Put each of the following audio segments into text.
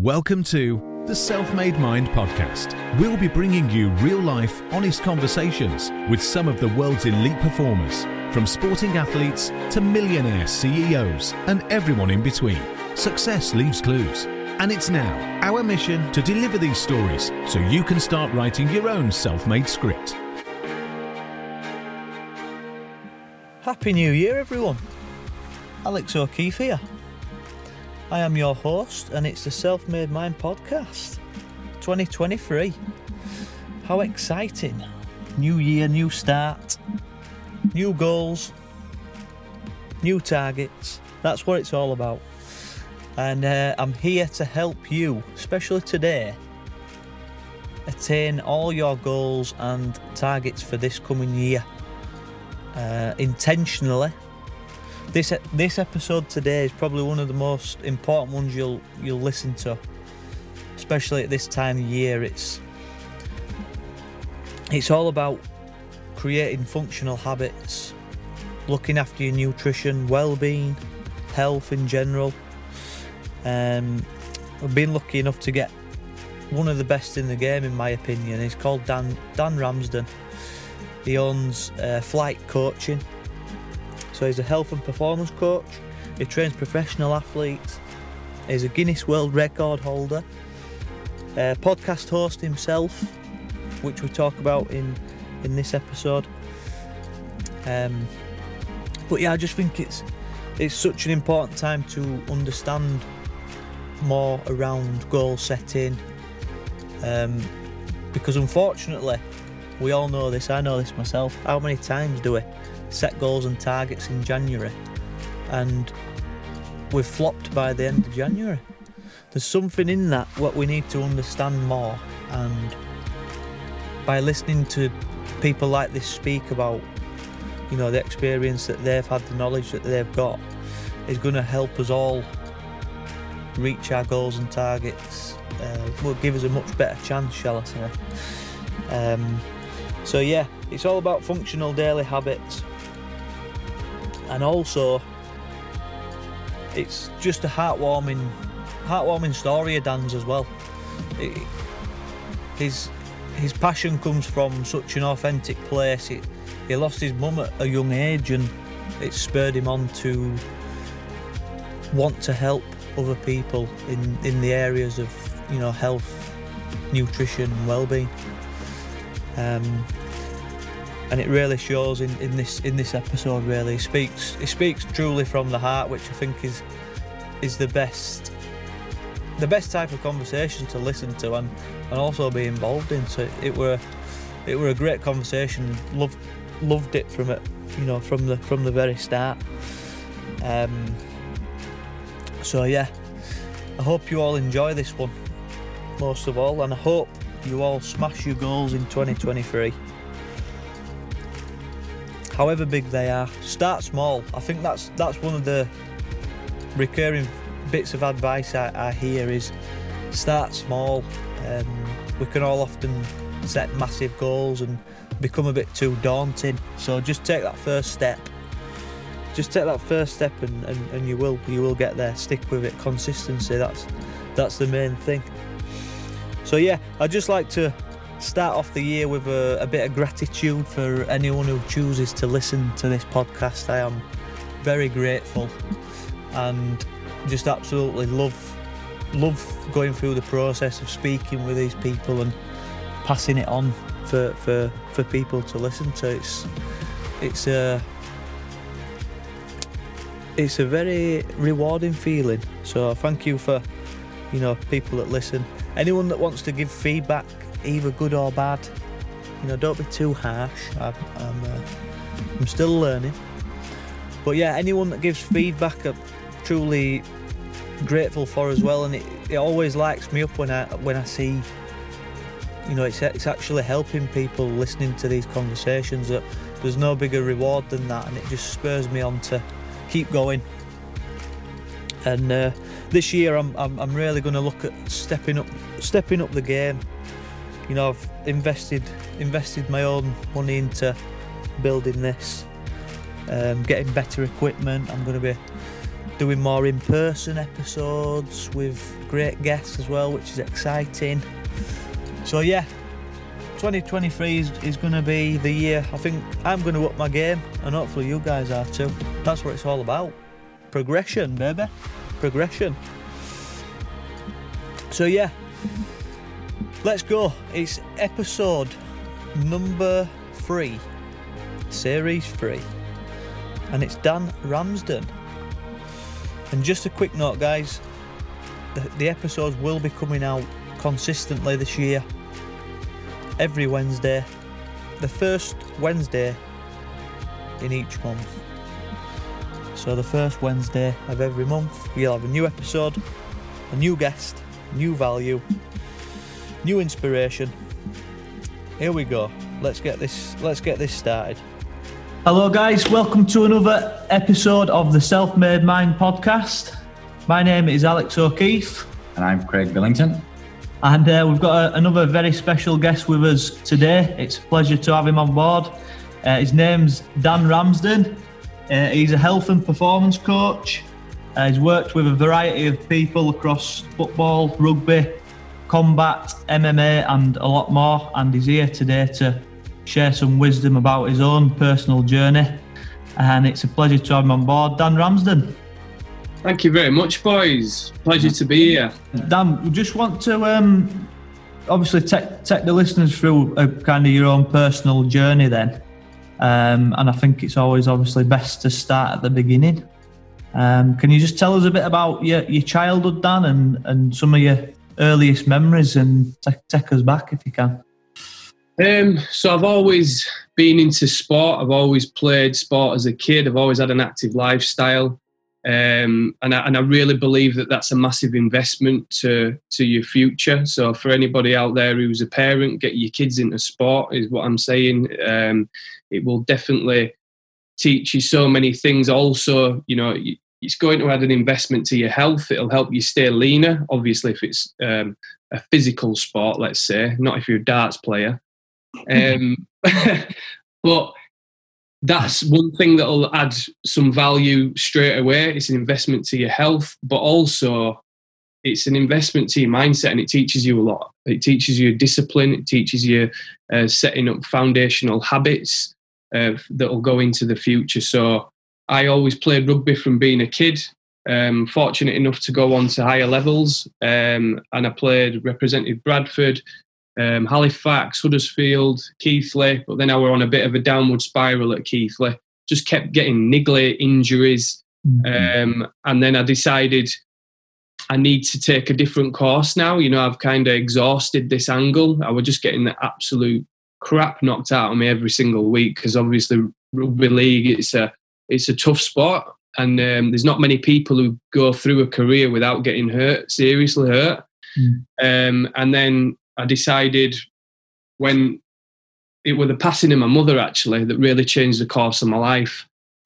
Welcome to the Self-Made Mind podcast. We'll be bringing you real-life, honest conversations with some of the world's elite performers, from sporting athletes to millionaire CEOs and everyone in between. Success leaves clues, and it's now our mission to deliver these stories so you can start writing your own self-made script. Happy New Year, everyone. Alex O'Keefe here. I am your host, and it's the Self-Made Mind podcast 2023. How exciting. New year, new start, new goals, new targets. That's what it's all about. And I'm here to help you, especially today, attain all your goals and targets for this coming year intentionally. This episode today is probably one of the most important ones you'll listen to, especially at this time of year. It's all about creating functional habits, looking after your nutrition, well-being, health in general. I've been lucky enough to get one of the best in the game, in my opinion. He's called Dan Ramsden. He owns Flight Coaching. So he's a health and performance coach. He trains professional athletes. He's a Guinness World Record holder. Podcast host himself, which we talk about in this episode. But yeah, I just think it's such an important time to understand more around goal setting. Because unfortunately, we all know this, I know this myself, how many times do we set goals and targets in January and we've flopped by the end of January? There's something in that what we need to understand more, and by listening to people like this speak about, you know, the experience that they've had, the knowledge that they've got, is going to help us all reach our goals and targets. Will give us a much better chance, shall I say. So yeah, it's all about functional daily habits. And also, it's just a heartwarming story of Dan's as well. His passion comes from such an authentic place. He lost his mum at a young age, and it spurred him on to want to help other people in the areas of, you know, health, nutrition, and well-being. And it really shows in this episode. Really, he speaks truly from the heart, which I think is the best type of conversation to listen to and also be involved in. So it were a great conversation. Loved it from it, you know, from the very start. So yeah, I hope you all enjoy this one most of all, and I hope you all smash your goals in 2023. However big they are, start small. I think that's one of the recurring bits of advice I hear is start small. We can all often set massive goals and become a bit too daunting. So just take that first step. And you will get there. Stick with it. Consistency. That's the main thing. So yeah, I'd just like to start off the year with a bit of gratitude for anyone who chooses to listen to this podcast. I am very grateful and just absolutely love going through the process of speaking with these people and passing it on for people to listen to. It's a very rewarding feeling. So thank you for, you know, people that listen. Anyone that wants to give feedback, either good or bad, you know, don't be too harsh. I'm still learning. But yeah, anyone that gives feedback, I'm truly grateful for as well. And it always lights me up when I see, you know, it's actually helping people listening to these conversations. That there's no bigger reward than that, and it just spurs me on to keep going. And this year I'm really going to look at stepping up the game. You know, I've invested my own money into building this, getting better equipment. I'm going to be doing more in-person episodes with great guests as well, which is exciting. So yeah, 2023 is going to be the year. I think I'm going to up my game, and hopefully you guys are too. That's what it's all about. Progression, baby. Progression. So yeah, let's go. It's episode number 3, series 3, and it's Dan Ramsden. And just a quick note, guys, the episodes will be coming out consistently this year, every Wednesday, the first Wednesday in each month. So the first Wednesday of every month, we'll have a new episode, a new guest, new value, new inspiration. Here we go. Let's get this started. Hello guys, welcome to another episode of the Self-Made Mind podcast. My name is Alex O'Keefe. And I'm Craig Billington. And we've got another very special guest with us today. It's a pleasure to have him on board. His name's Dan Ramsden. He's a health and performance coach. He's worked with a variety of people across football, rugby, combat, MMA and a lot more, and he's here today to share some wisdom about his own personal journey, and it's a pleasure to have him on board. Dan Ramsden. Thank you very much, boys. Pleasure to be here. Dan, we just want to obviously take the listeners through a kind of your own personal journey then, and I think it's always obviously best to start at the beginning. Can you just tell us a bit about your childhood, Dan, and some of your earliest memories, and take us back if you can? So I've always been into sport. I've always played sport as a kid. I've always had an active lifestyle, and I really believe that that's a massive investment to your future. So for anybody out there who's a parent, get your kids into sport is what I'm saying. It will definitely teach you so many things. Also, you know, it's going to add an investment to your health. It'll help you stay leaner. Obviously, if it's a physical sport, let's say, not if you're a darts player. But that's one thing that'll add some value straight away. It's an investment to your health, but also it's an investment to your mindset, and it teaches you a lot. It teaches you discipline. It teaches you setting up foundational habits that'll go into the future. So I always played rugby from being a kid. Fortunate enough to go on to higher levels, and I represented Bradford, Halifax, Huddersfield, Keighley, but then I were on a bit of a downward spiral at Keighley. Just kept getting niggly injuries, and then I decided I need to take a different course now. You know, I've kind of exhausted this angle. I was just getting the absolute crap knocked out of me every single week, because obviously rugby league, it's a tough sport, and there's not many people who go through a career without getting hurt, seriously hurt. And then I decided, when it was the passing of my mother actually that really changed the course of my life.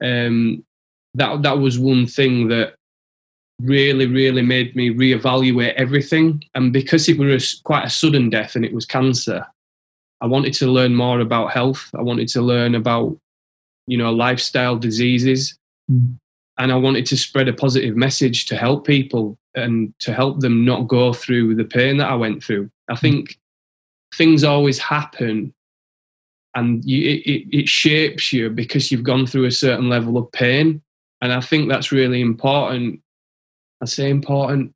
That was one thing that really, really made me reevaluate everything. And because it was quite a sudden death and it was cancer, I wanted to learn more about health. I wanted to learn about, you know, lifestyle diseases. And I wanted to spread a positive message to help people and to help them not go through the pain that I went through. I think things always happen, and it shapes you because you've gone through a certain level of pain. And I think that's really important. I say important.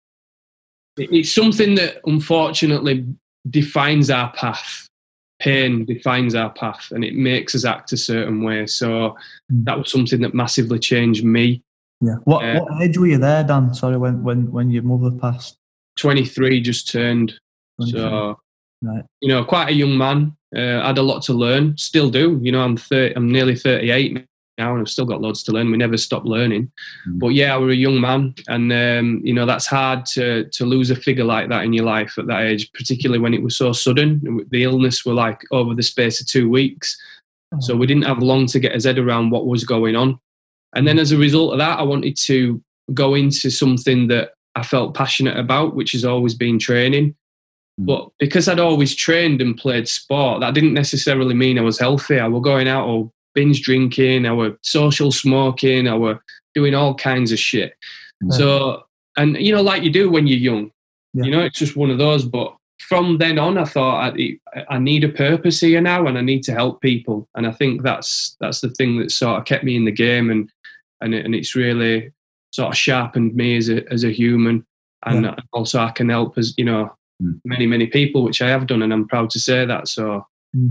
It's something that unfortunately defines our path. Pain defines our path, and it makes us act a certain way. So that was something that massively changed me. Yeah. What age were you there, Dan? Sorry, when your mother passed? 23, just turned. 23. So, right. You know, quite a young man. I had a lot to learn. Still do. You know, I'm nearly 38 now, and I've still got loads to learn. We never stop learning. But yeah, I was a young man, and you know, that's hard to lose a figure like that in your life at that age, particularly when it was so sudden. The illness were like over the space of 2 weeks, so we didn't have long to get his head around what was going on. And then as a result of that, I wanted to go into something that I felt passionate about, which has always been training. But because I'd always trained and played sport, that didn't necessarily mean I was healthy. I was going out or binge drinking, I was social smoking, I was doing all kinds of shit. Yeah. So, and you know, like you do when you're young, Yeah. you know, it's just one of those. But from then on, I thought I need a purpose here now, and I need to help people. And I think that's the thing that sort of kept me in the game, and it's really sort of sharpened me as a human. And also I can help as, you know, many people, which I have done, and I'm proud to say that. So.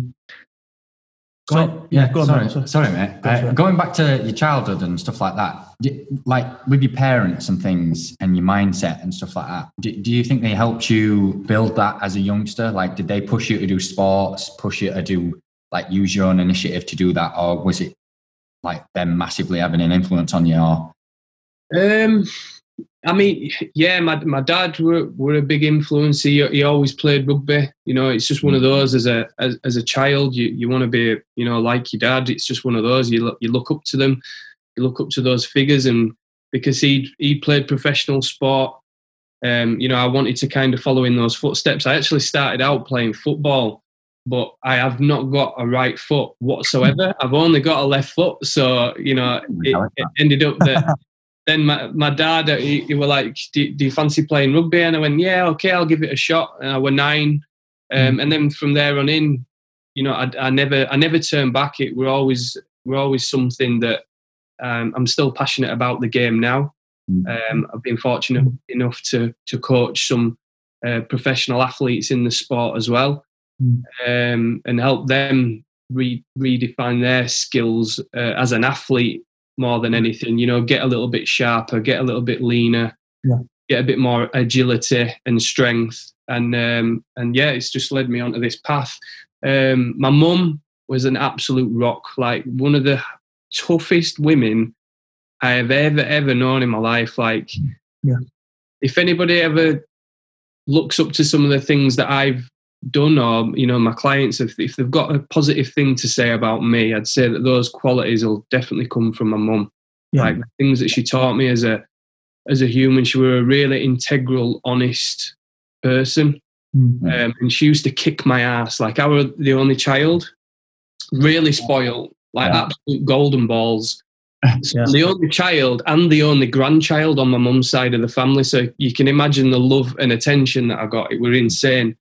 Go on. Sorry, mate. Going back to your childhood and stuff like that, like with your parents and things and your mindset and stuff like that, do you think they helped you build that as a youngster? Like, did they push you to do sports, push you to do, like, use your own initiative to do that? Or was it like them massively having an influence on you? I mean, yeah, my dad were a big influence. He always played rugby. You know, it's just one of those. As a child, you want to be, you know, like your dad. It's just one of those. You look up to them. You look up to those figures, and because he played professional sport, you know, I wanted to kind of follow in those footsteps. I actually started out playing football, but I have not got a right foot whatsoever. I've only got a left foot, so you know, it ended up that. Then my dad, he were like, do you fancy playing rugby? And I went, yeah, okay, I'll give it a shot. And I were 9. And then from there on in, you know, I never turned back. It were always something that I'm still passionate about the game now. I've been fortunate enough to coach some professional athletes in the sport as well, and help them redefine their skills as an athlete. More than anything, you know, get a little bit sharper, get a little bit leaner, get a bit more agility and strength, and yeah, it's just led me onto this path. My mum was an absolute rock, like one of the toughest women I have ever known in my life. Like, if anybody ever looks up to some of the things that I've done, or you know, my clients, if they've got a positive thing to say about me, I'd say that those qualities will definitely come from my mum. Like the things that she taught me as a human. She was a really integral, honest person, and she used to kick my ass. Like, I was the only child, really spoiled, like absolute golden balls. So the only child and the only grandchild on my mum's side of the family. So you can imagine the love and attention that I got. It were insane.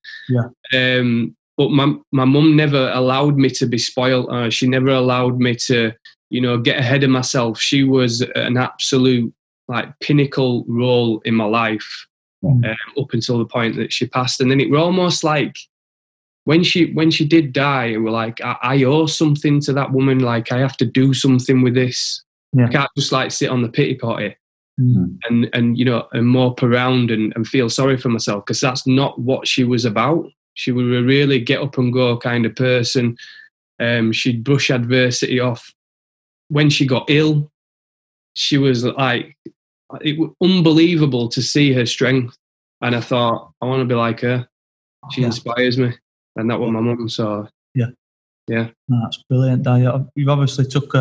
But my mum never allowed me to be spoiled. She never allowed me to, you know, get ahead of myself. She was an absolute, like, pinnacle role in my life up until the point that she passed. And then it were almost like when she did die, it were like, I owe something to that woman. Like, I have to do something with this. I can't just like sit on the pity potty and you know, and mope around and feel sorry for myself, because that's not what she was about. She was a really get up and go kind of person. She'd brush adversity off. When she got ill, she was like, it was unbelievable to see her strength. And I thought, I want to be like her. She inspires me. And that was my mum. So yeah. No, that's brilliant, Dan. You've obviously took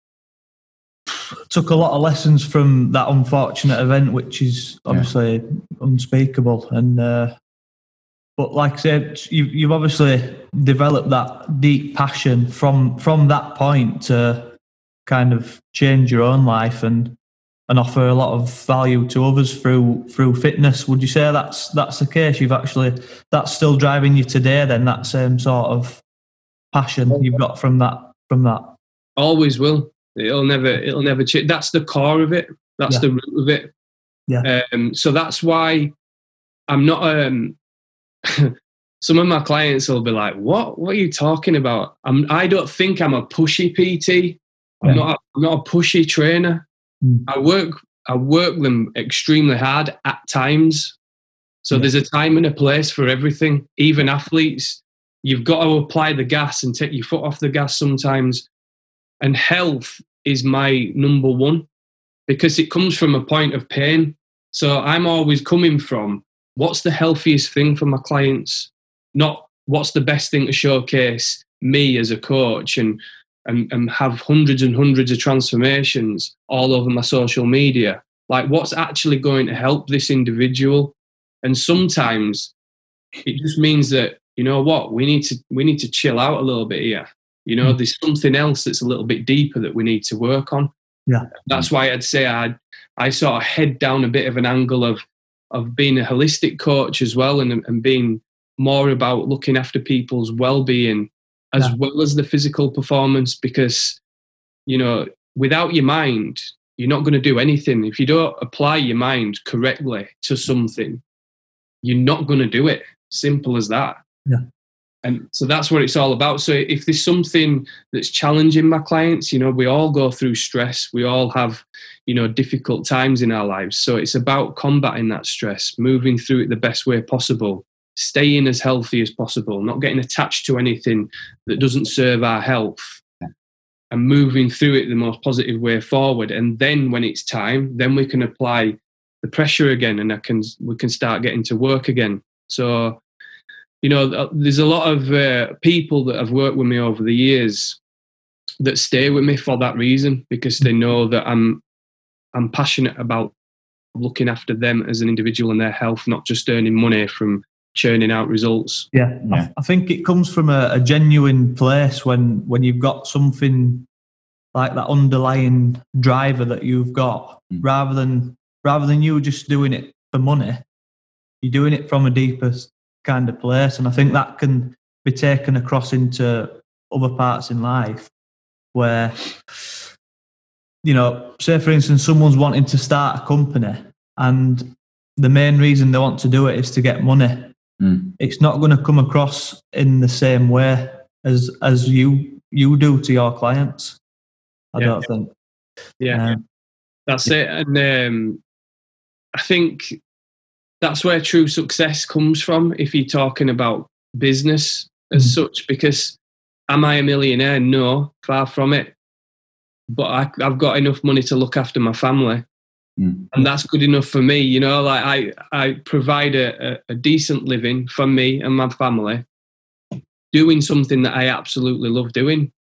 a lot of lessons from that unfortunate event, which is obviously unspeakable. And but like I said, you've obviously developed that deep passion from that point to kind of change your own life and offer a lot of value to others through fitness. Would you say that's the case? That's still driving you today then, that same sort of passion you've got from that? Always will. It'll never change. That's the core of it. That's the root of it. Yeah. So that's why I'm not. Some of my clients will be like, "What are you talking about?" I don't think I'm a pushy PT. I'm not a pushy trainer. I work them extremely hard at times. So there's a time and a place for everything. Even athletes, you've got to apply the gas and take your foot off the gas sometimes. And health is my number one, because it comes from a point of pain. So I'm always coming from, what's the healthiest thing for my clients? Not what's the best thing to showcase me as a coach and have hundreds and hundreds of transformations all over my social media. Like, what's actually going to help this individual? And sometimes it just means that, you know what, we need to chill out a little bit here. You know, there's something else that's a little bit deeper that we need to work on. Yeah. That's why I'd say I sort of head down a bit of an angle of being a holistic coach as well, and being more about looking after people's well-being as well as the physical performance, because, you know, without your mind, you're not going to do anything. If you don't apply your mind correctly to something, you're not going to do it. Simple as that. Yeah. And so that's what it's all about. So if there's something that's challenging my clients, you know, we all go through stress. We all have, you know, difficult times in our lives. So it's about combating that stress, moving through it the best way possible, staying as healthy as possible, not getting attached to anything that doesn't serve our health, and moving through it the most positive way forward. And then when it's time, then we can apply the pressure again, and we can start getting to work again. So, you know, there's a lot of people that have worked with me over the years that stay with me for that reason, because they know that I'm passionate about looking after them as an individual and their health, not just earning money from churning out results. Yeah. I think it comes from a genuine place when you've got something like that underlying driver that you've got, rather than you just doing it for money. You're doing it from a deeper kind of place, and I think that can be taken across into other parts in life where, you know, say for instance, someone's wanting to start a company and the main reason they want to do it is to get money. It's not going to come across in the same way as you do to your clients. I don't think. Yeah, that's it. And I think that's where true success comes from, if you're talking about business as such, because am I a millionaire? No, far from it. But I've got enough money to look after my family. And that's good enough for me. You know, like I provide a decent living for me and my family, doing something that I absolutely love doing.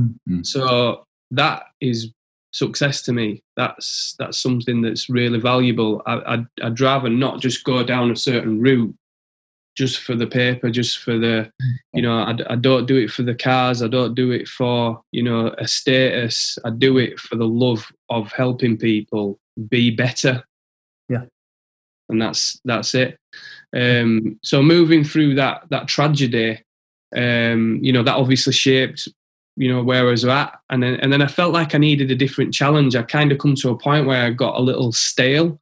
So that is success to me. That's something that's really valuable. I'd rather not just go down a certain route just for the paper, just for the, you know, I don't do it for the cars. I don't do it for, you know, a status. I do it for the love of helping people be better. Yeah. And that's it. So moving through that tragedy, you know, that obviously shaped, you know, where I was at. And then I felt like I needed a different challenge. I kind of come to a point where I got a little stale.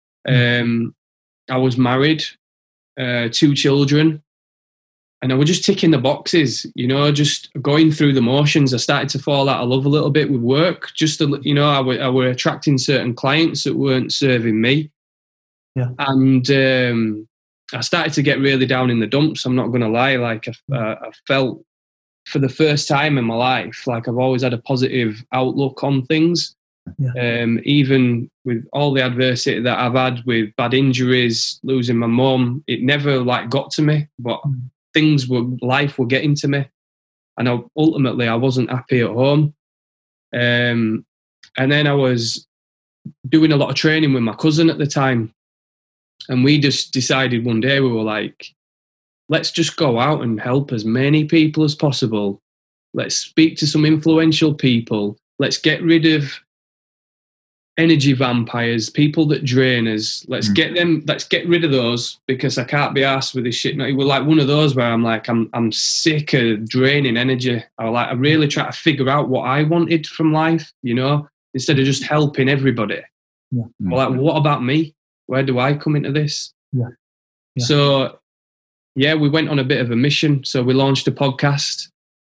I was married, 2 children, and I was just ticking the boxes, you know, just going through the motions. I started to fall out of love a little bit with work. Just, you know, I were attracting certain clients that weren't serving me. Yeah. And I started to get really down in the dumps. I'm not going to lie. Like I felt for the first time in my life, like I've always had a positive outlook on things. Yeah. Even with all the adversity that I've had with bad injuries, losing my mum, it never like got to me, but life were getting to me. And ultimately I wasn't happy at home. And then I was doing a lot of training with my cousin at the time. And we just decided one day, we were like, let's just go out and help as many people as possible. Let's speak to some influential people. Let's get rid of energy vampires, people that drain us. Let's get rid of those, because I can't be arsed with this shit. It was like one of those where I'm like, I'm sick of draining energy. I really try to figure out what I wanted from life, you know, instead of just helping everybody. Yeah. Like, what about me? Where do I come into this? Yeah. So, yeah, we went on a bit of a mission. So we launched a podcast.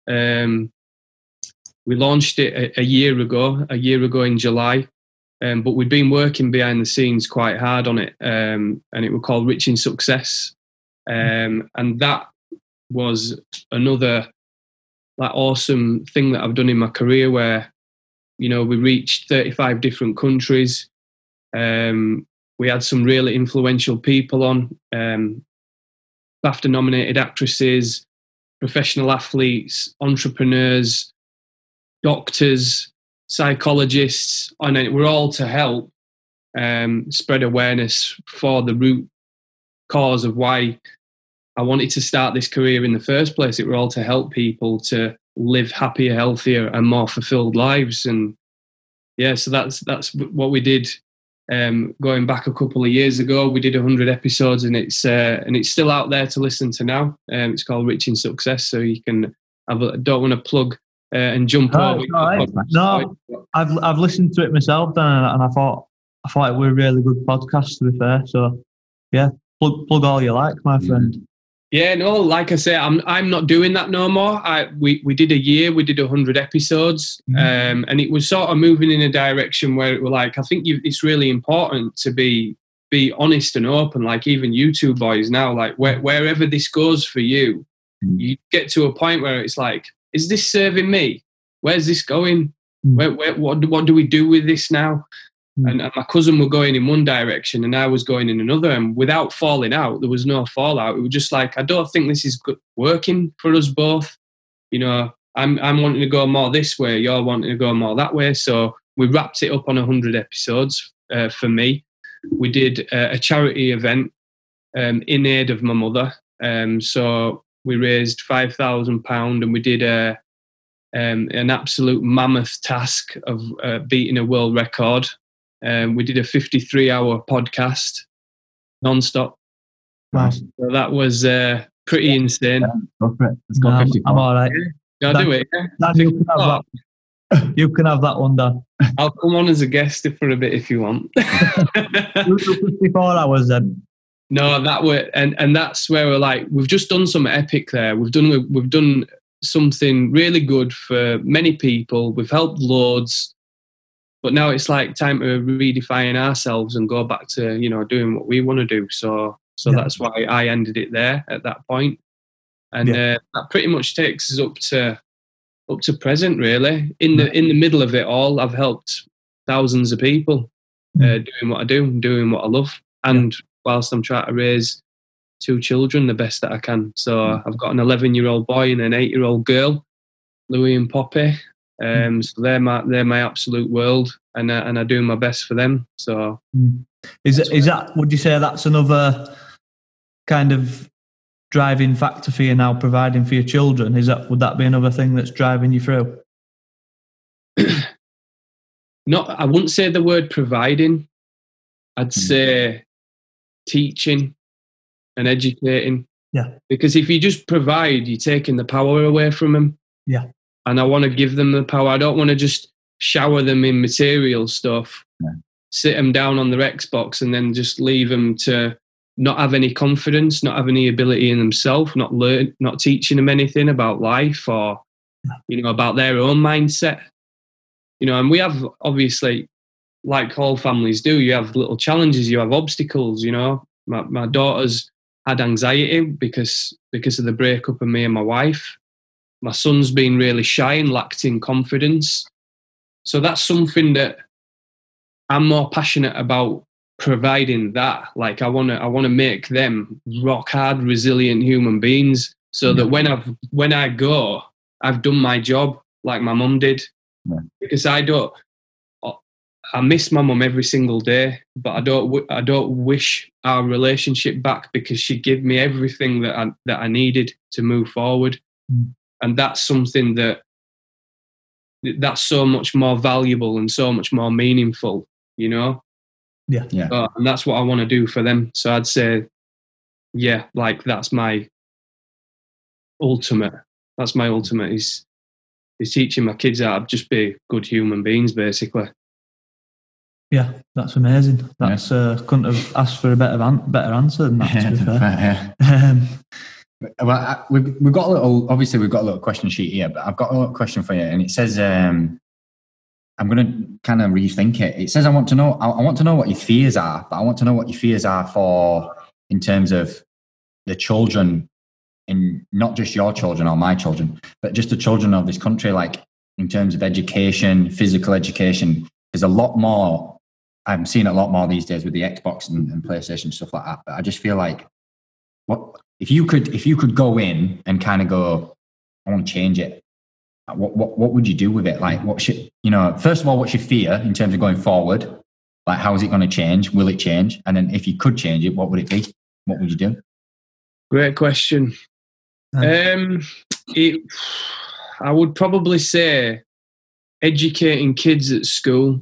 We launched it a year ago in July. But we'd been working behind the scenes quite hard on it. And it was called Rich in Success. And that was another like awesome thing that I've done in my career, where, you know, we reached 35 different countries. We had some really influential people on, BAFTA-nominated actresses, professional athletes, entrepreneurs, doctors, psychologists, and we're all to help spread awareness for the root cause of why I wanted to start this career in the first place. It were all to help people to live happier, healthier, and more fulfilled lives. And Yeah, so that's what we did. Going back a couple of years ago, we did 100 episodes, and it's still out there to listen to now. It's called Rich in Success, so you can don't want to plug and jump over. Right. No, I've listened to it myself, and I thought it was a really good podcast, to be fair. So yeah, plug all you like, my friend. Yeah, no, like I say, I'm not doing that no more. We did a year, we did 100 episodes, and it was sort of moving in a direction where it was like, I think it's really important to be honest and open. Like even you two boys now, like wherever this goes for you, you get to a point where it's like, is this serving me? Where's this going? What do we do with this now? And my cousin were going in one direction and I was going in another, and without falling out, there was no fallout. It was just like, I don't think this is working for us both. You know, I'm wanting to go more this way, you're wanting to go more that way. So we wrapped it up on 100 episodes. For me, we did a charity event in aid of my mother. So we raised £5,000 and we did an absolute mammoth task of beating a world record. We did a 53-hour podcast non-stop. Wow. So that was pretty insane. Go for it. Let's go 54. I'm all right. I'll do it. Yeah? Dan, you can have that one, Dan. I'll come on as a guest for a bit if you want. You do 54 hours then. No, and that's where we're like, we've just done some epic there. We've done something really good for many people. We've helped loads. But now it's like time to redefine ourselves and go back to, you know, doing what we want to do. So that's why I ended it there at that point. And that pretty much takes us up to present, really. In the middle of it all, I've helped thousands of people doing what I do, doing what I love. And whilst I'm trying to raise 2 children the best that I can. So I've got an 11-year-old boy and an 8-year-old girl, Louie and Poppy. So they're my absolute world, and I do my best for them. So is that would you say that's another kind of driving factor for you now, providing for your children? Would that be another thing that's driving you through? I wouldn't say the word providing. I'd say teaching and educating. Yeah. Because if you just provide, you're taking the power away from them. Yeah. And I want to give them the power. I don't want to just shower them in material stuff, sit them down on their Xbox and then just leave them to not have any confidence, not have any ability in themselves, not teaching them anything about life or, you know, about their own mindset. You know, and we have, obviously, like all families do, you have little challenges, you have obstacles, you know. My daughter's had anxiety because of the breakup of me and my wife. My son's been really shy and lacked in confidence. So that's something that I'm more passionate about, providing that. Like I want to make them rock hard, resilient human beings, so that when I go, I've done my job like my mum did. Yeah. Because I miss my mum every single day, but I don't wish our relationship back, because she gave me everything that I needed to move forward. And that's something that's so much more valuable and so much more meaningful, you know? Yeah. And that's what I want to do for them. So I'd say, like that's my ultimate. That's my ultimate is teaching my kids how to just be good human beings, basically. Yeah, that's amazing. That's couldn't have asked for a better answer than that, to be fair. Well, we've got a little question sheet here, but I've got a little question for you, and it says, I'm going to kind of rethink it. It says, I want to know what your fears are, but I want to know what your fears are for in terms of the children, in not just your children or my children, but just the children of this country, like in terms of education, physical education. There's a lot more. I'm seeing a lot more these days with the Xbox and PlayStation, stuff like that. But I just feel like, what if you could go in and kind of go, I want to change it. What would you do with it? Like, first of all, what's your fear in terms of going forward? Like, how is it going to change? Will it change? And then if you could change it, what would it be? What would you do? Great question. I would probably say educating kids at school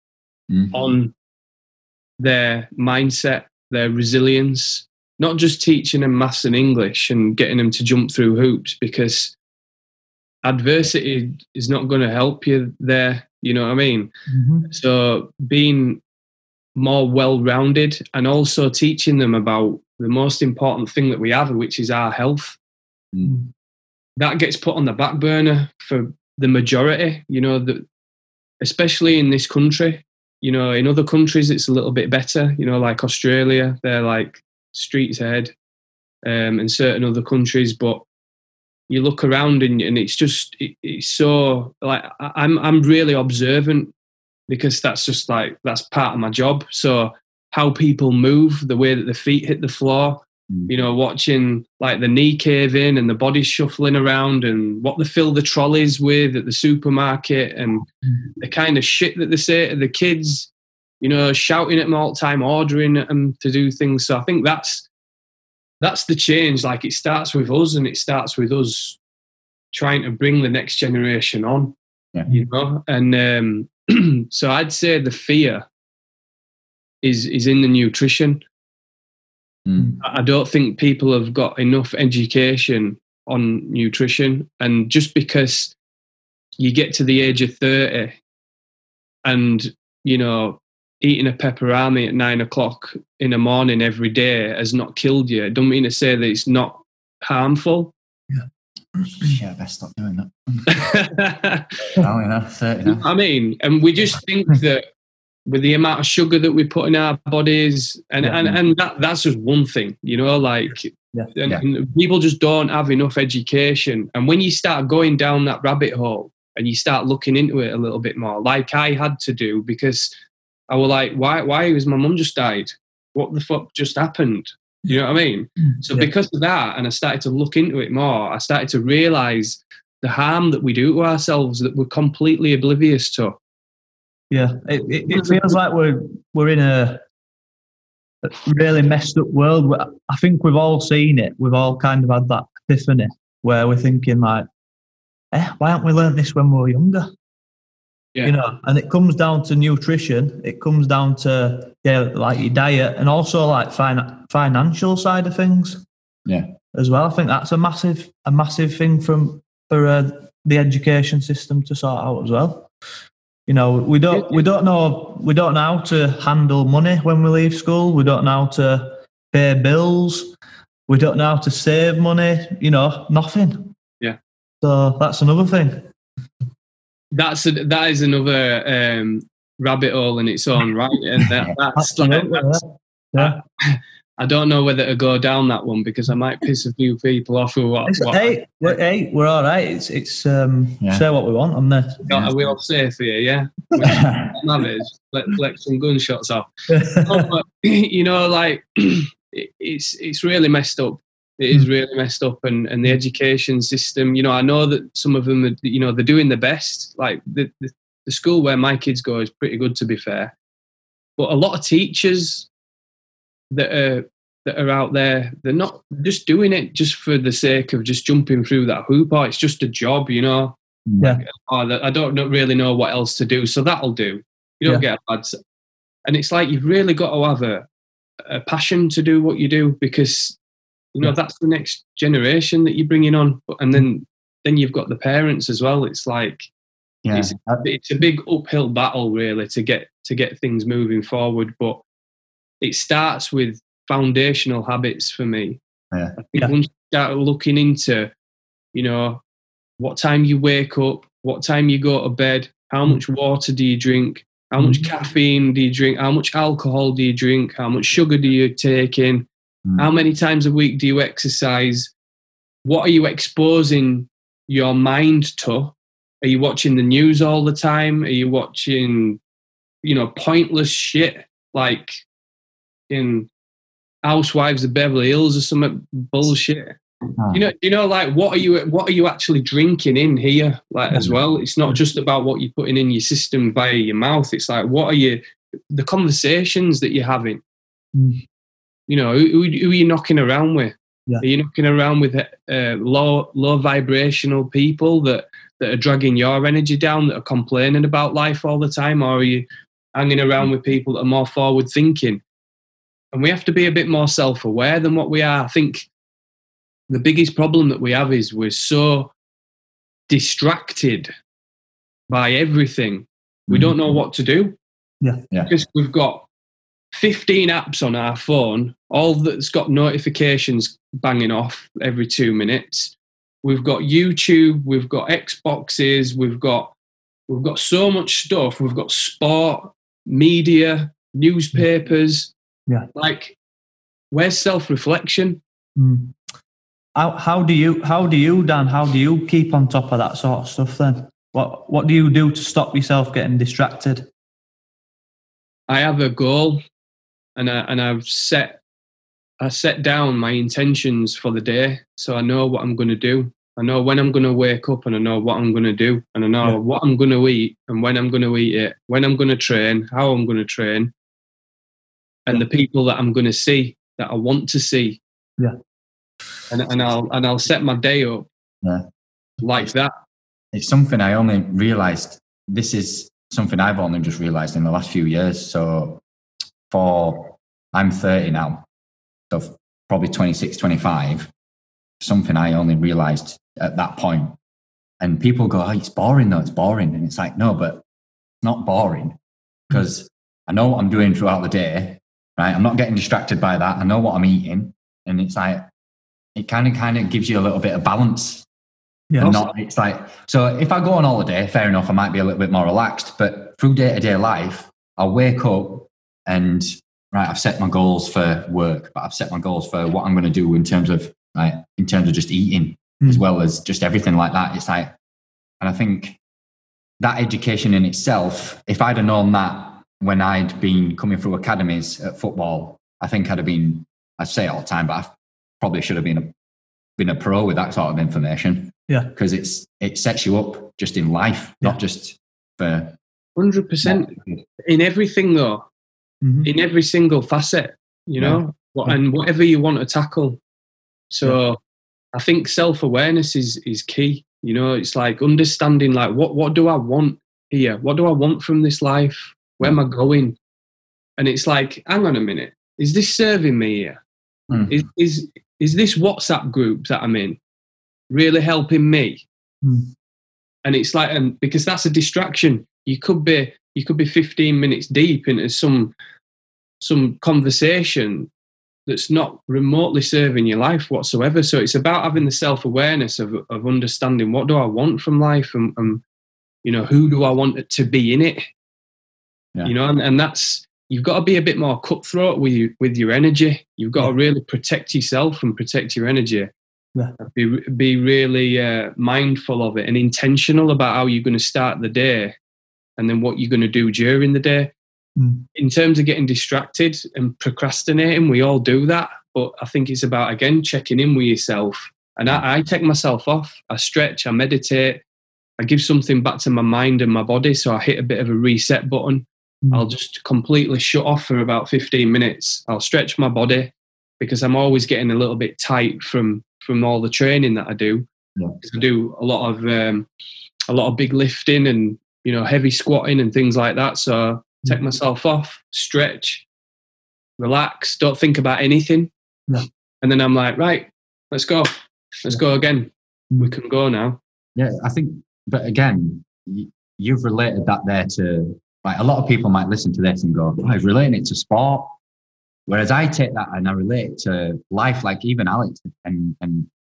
on their mindset, their resilience, not just teaching them maths and English and getting them to jump through hoops, because adversity is not going to help you there. You know what I mean? So being more well-rounded, and also teaching them about the most important thing that we have, which is our health. That gets put on the back burner for the majority, you know, especially in this country. You know, in other countries it's a little bit better, you know, like Australia, they're like streets ahead, and certain other countries. But you look around and it's just, it's so, like, I'm really observant, because that's just like, that's part of my job. So how people move, the way that the feet hit the floor, you know, watching like the knee cave in and the body shuffling around, and what they fill the trolleys with at the supermarket, and the kind of shit that they say to the kids, you know, shouting at them all the time, ordering at them to do things. So I think that's the change. Like, it starts with us, and it starts with us trying to bring the next generation on, you know. And so I'd say the fear is in the nutrition. I don't think people have got enough education on nutrition, and just because you get to the age of 30 and, you know, eating a pepperoni at 9 o'clock in the morning every day has not killed you, it doesn't mean to say that it's not harmful. Yeah, best stop doing that. Oh, yeah, 30 now. I mean, and we just think that with the amount of sugar that we put in our bodies, and that's just one thing, you know, like, and people just don't have enough education. And when you start going down that rabbit hole and you start looking into it a little bit more, like I had to do, because I was like, why has my mum just died? What the fuck just happened? You know what I mean? So because of that, and I started to look into it more, I started to realise the harm that we do to ourselves that we're completely oblivious to. Yeah, it feels like we're in a really messed up world. I think we've all seen it. We've all kind of had that epiphany where we're thinking like, why haven't we learned this when we were younger? Yeah. You know, and it comes down to nutrition. It comes down to like your diet, and also like financial side of things. Yeah, as well. I think that's a massive thing for the education system to sort out as well. You know, we don't know how to handle money when we leave school. We don't know how to pay bills. We don't know how to save money. You know, nothing. Yeah. So that's another thing. That is another rabbit hole in its own right, and I don't know whether to go down that one, because I might piss a few people off with what. We're all right. It's say what we want on this. Are we all safe here? Yeah. Let some gunshots off. But, you know, like, it's really messed up. It is really messed up, and the education system. You know, I know that some of them, you know, they're doing the best. Like the school where my kids go is pretty good, to be fair. But a lot of teachers that are out there, they're not just doing it just for the sake of just jumping through that hoop, or it's just a job, you know. Yeah. I don't really know what else to do, so that'll do. You don't get bad. And it's like, you've really got to have a passion to do what you do, because, you know, that's the next generation that you're bringing on. And then you've got the parents as well. It's like, it's a big uphill battle, really, to get things moving forward. But it starts with foundational habits for me. I think once you start looking into, you know, what time you wake up, what time you go to bed, how much water do you drink, how much caffeine do you drink, how much alcohol do you drink, how much sugar do you take in, how many times a week do you exercise, what are you exposing your mind to? Are you watching the news all the time? Are you watching, you know, pointless shit like in Housewives of Beverly Hills or some bullshit? You know, like, what are you actually drinking in here, like, as well? It's not just about what you're putting in your system via your mouth. It's like, what are the conversations that you're having? You know, who are you knocking around with? Are you knocking around with low vibrational people that that are dragging your energy down, that are complaining about life all the time? Or are you hanging around with people that are more forward thinking? And we have to be a bit more self-aware than what we are. I think the biggest problem that we have is we're so distracted by everything. We don't know what to do. Yeah. Because we've got 15 apps on our phone, all that's got notifications banging off every 2 minutes. We've got YouTube, we've got Xboxes, we've got so much stuff. We've got sport, media, newspapers. Yeah. Like, where's self-reflection? How do you, Dan? How do you keep on top of that sort of stuff then? What do you do to stop yourself getting distracted? I have a goal, and I set down my intentions for the day, so I know what I'm going to do. I know when I'm going to wake up, and I know what I'm going to do, and I know what I'm going to eat and when I'm going to eat it, when I'm going to train, how I'm going to train, and the people that I'm going to see, that I want to see. Yeah. And I'll set my day up like that. It's something I only realised. This is something I've only just realised in the last few years. So I'm 30 now, so probably 26, 25, something I only realised at that point. And people go, oh, it's boring though, it's boring. And it's like, no, but it's not boring, because I know what I'm doing throughout the day, right? I'm not getting distracted by that. I know what I'm eating. And it's like, it kind of gives you a little bit of balance. Yeah. It's like, so if I go on holiday, fair enough, I might be a little bit more relaxed, but through day-to-day life, I'll wake up and, right, I've set my goals for work, but I've set my goals for what I'm going to do in terms of just eating, as well as just everything like that. It's like, and I think that education in itself, if I'd have known that when I'd been coming through academies at football, I think I'd say it all the time, but I probably should have been a pro with that sort of information. Yeah. Because it sets you up just in life, not just for 100% in everything though, in every single facet, you know, and whatever you want to tackle. So I think self-awareness is key. You know, it's like understanding, like, what do I want here? What do I want from this life? Where am I going? And it's like, hang on a minute, is this serving me here? Is this WhatsApp group that I'm in really helping me? And it's like, and because that's a distraction. You could be 15 minutes deep into some conversation that's not remotely serving your life whatsoever. So it's about having the self-awareness of understanding, what do I want from life, and you know, who do I want it to be in it? You know, and that's, you've got to be a bit more cutthroat with your energy. You've got to really protect yourself and protect your energy. Yeah. Be really mindful of it and intentional about how you're going to start the day, and then what you're going to do during the day. In terms of getting distracted and procrastinating, we all do that. But I think it's about, again, checking in with yourself. And I take myself off. I stretch, I meditate, I give something back to my mind and my body. So I hit a bit of a reset button. I'll just completely shut off for about 15 minutes. I'll stretch my body, because I'm always getting a little bit tight from all the training that I do. I do a lot of big lifting and, you know, heavy squatting and things like that. So take myself off, stretch, relax, don't think about anything. And then I'm like, right, let's go again. We can go now. Yeah, I think, but again, you've related that there to, like, a lot of people might listen to this and go, oh, he's relating it to sport. Whereas I take that and I relate it to life, like even Alex, and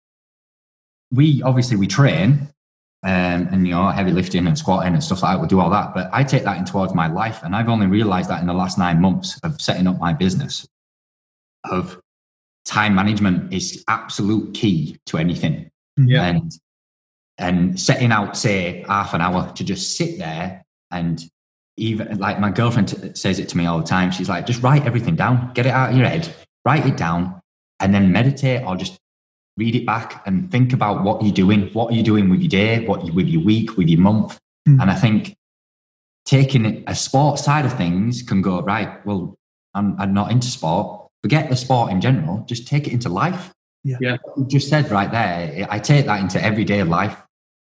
we train, and you know, heavy lifting and squatting and stuff like that, we'll do all that. But I take that in towards my life, and I've only realised that in the last 9 months of setting up my business, of time management is absolute key to anything. And setting out, say, half an hour to just sit there, and even like my girlfriend says it to me all the time. She's like, just write everything down, get it out of your head, write it down, and then meditate or just read it back and think about what you're doing. What are you doing with your day? With your week, with your month? And I think taking a sports side of things can go, right, well, I'm not into sport. Forget the sport in general. Just take it into life. Yeah. You just said right there, I take that into everyday life.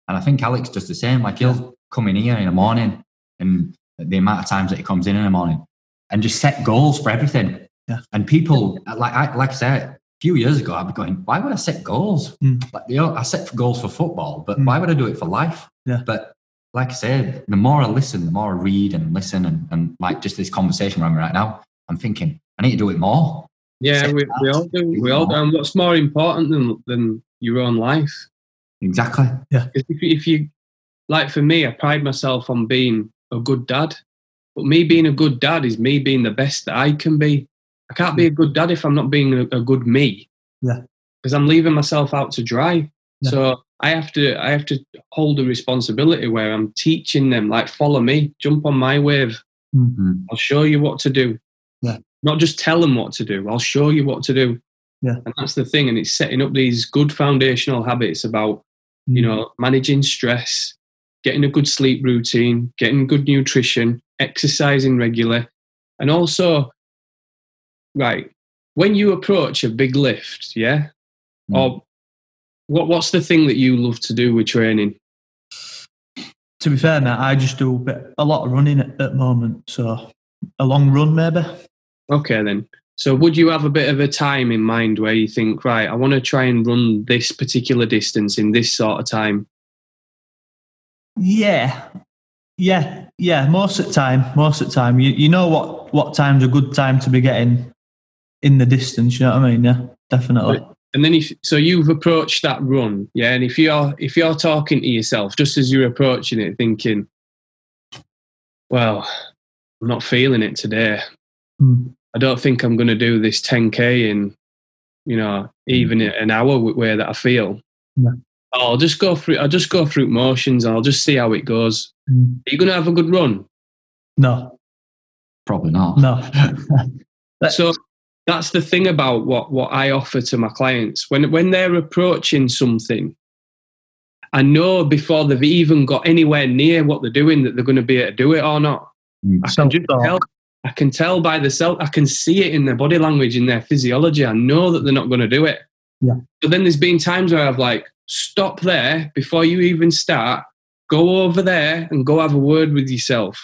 And I think Alex does the same. Like he'll come in here in the morning, and the amount of times that he comes in the morning, and just set goals for everything. Yeah. And people, like I said, a few years ago, I'd be going, why would I set goals? Like, I set goals for football, but why would I do it for life? Yeah. But like I said, the more I listen, the more I read and listen, and like just this conversation we're having right now, I'm thinking, I need to do it more. Yeah, we all do. We all do. And what's more important than your own life? Exactly. Yeah. If you, like for me, I pride myself on being a good dad. But me being a good dad is me being the best that I can be. I can't be a good dad if I'm not being a good me. Yeah. Because I'm leaving myself out to dry. Yeah. So I have to hold a responsibility where I'm teaching them, like, follow me, jump on my wave. Mm-hmm. I'll show you what to do. Yeah. Not just tell them what to do. I'll show you what to do. Yeah. And that's the thing. And it's setting up these good foundational habits about, managing stress, getting a good sleep routine, getting good nutrition, exercising regularly. And also, right, when you approach a big lift, or what's the thing that you love to do with training? To be fair, mate, I just do a lot of running at the moment, so a long run maybe. Okay, then. So would you have a bit of a time in mind where you think, right, I want to try and run this particular distance in this sort of time? Yeah. Most of the time. You know what time's a good time to be getting in the distance, you know what I mean? Yeah, definitely. And then so you've approached that run, yeah, and if you're talking to yourself just as you're approaching it, thinking, well, I'm not feeling it today. I don't think I'm going to do this 10K in, even an hour way that I feel. Yeah. I'll just go through motions. I'll just see how it goes. Are you going to have a good run? No. Probably not. No. So that's the thing about what I offer to my clients. When they're approaching something, I know before they've even got anywhere near what they're doing that they're going to be able to do it or not. I can tell by the self. I can see it in their body language, in their physiology. I know that they're not going to do it. Yeah. But then there's been times where I've like, stop there before you even start. Go over there and go have a word with yourself.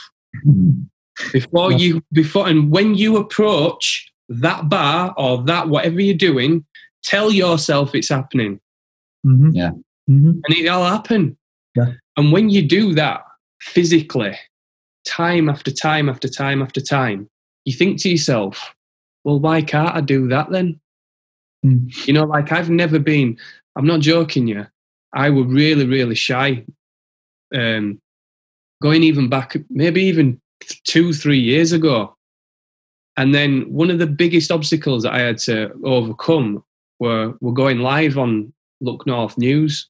And when you approach that bar or that whatever you're doing, tell yourself it's happening. Mm-hmm. Yeah. Mm-hmm. And it'll happen. Yeah. And when you do that physically, time after time after time after time, you think to yourself, well, why can't I do that then? Like I'm not joking you, I was really, really shy. Going even back, maybe even 2-3 years ago. And then one of the biggest obstacles that I had to overcome were going live on Look North News.